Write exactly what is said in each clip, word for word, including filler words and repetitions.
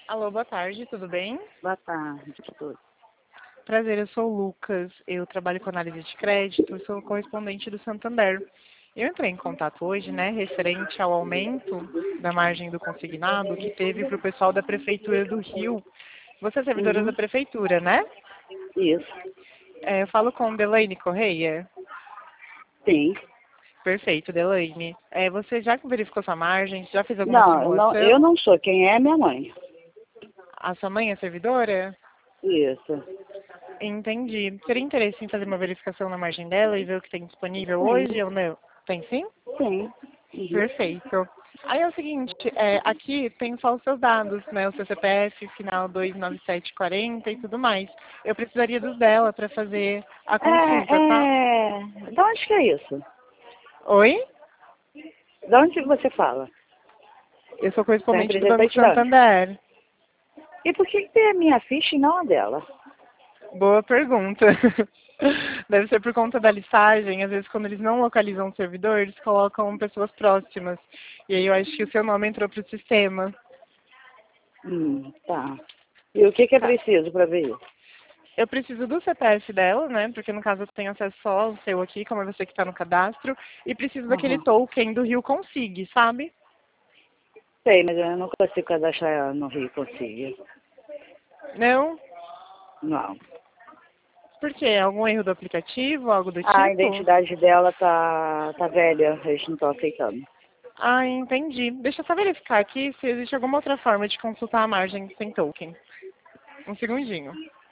Alô, boa tarde, tudo bem? Boa tarde, tudo. Prazer, eu sou o Lucas, eu trabalho com análise de crédito, sou correspondente do Santander. Eu entrei em contato hoje, né, referente ao aumento da margem do consignado que teve para o pessoal da Prefeitura do Rio. Você é servidora da Uhum. Prefeitura, né? Isso, É, eu falo com Delaine Correia. sim. Perfeito, Delaine. É, você já verificou sua margem? Já fez alguma Não, eu não, eu simulação? não sou. Quem é minha mãe. A sua mãe é servidora? Isso. Entendi. Teria interesse em fazer uma verificação na margem dela e ver o que tem disponível Sim, hoje ou não? Tem sim? sim. Uhum. Perfeito. Aí é o seguinte, é, aqui tem só os seus dados, né? O seu C P F, final dois nove sete quatro zero e tudo mais. Eu precisaria dos dela para fazer a É, consulta, tá? é... De onde que é isso? Oi? De onde você fala? Eu sou Você é correspondente do Banco representante de onde? Santander. E por que que tem a minha ficha e não a dela? Boa pergunta. Deve ser por conta da listagem. Às vezes, quando eles não localizam o servidor, eles colocam pessoas próximas. E aí eu acho que o seu nome entrou para o sistema. Hum, tá. E o que que é Tá. preciso para ver isso? Eu preciso do C P F dela, né? Porque no caso eu tenho acesso só ao seu aqui, como é você que está no cadastro. E preciso daquele Uhum. token do Rio Consigue, sabe? Sei, mas eu não consigo cadastrar ela no Rio Consigo. Não? Não. Por quê? Algum erro do aplicativo, algo do A tipo? identidade dela tá, tá velha, eles não estão aceitando. Ah, entendi. Deixa eu só verificar aqui se existe alguma outra forma de consultar a margem sem token. Um segundinho.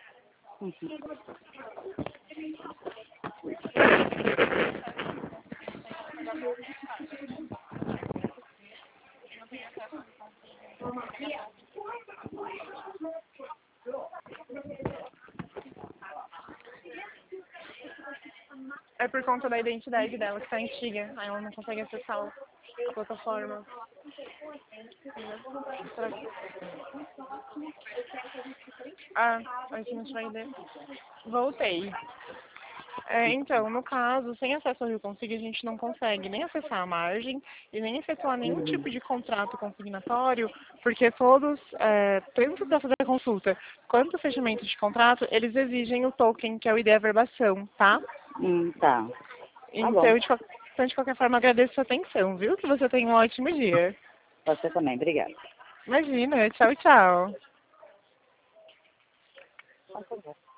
É por conta da identidade dela, que tá antiga. Aí ela não consegue acessar a plataforma. Será que... Ah, aqui não vai ver. Voltei. É, então, no caso, sem acesso ao Rio Consigo, a gente não consegue nem acessar a margem e nem efetuar nenhum Uhum. tipo de contrato consignatório, porque todos, é, tanto para fazer a consulta quanto o fechamento de contrato, eles exigem o token, que é o I D Averbação, tá? Hum, tá. Tá bom. Então, de, qual- então, de qualquer forma, agradeço a sua atenção, viu? Que você tenha um ótimo dia. Você também, obrigada. Imagina, tchau, tchau.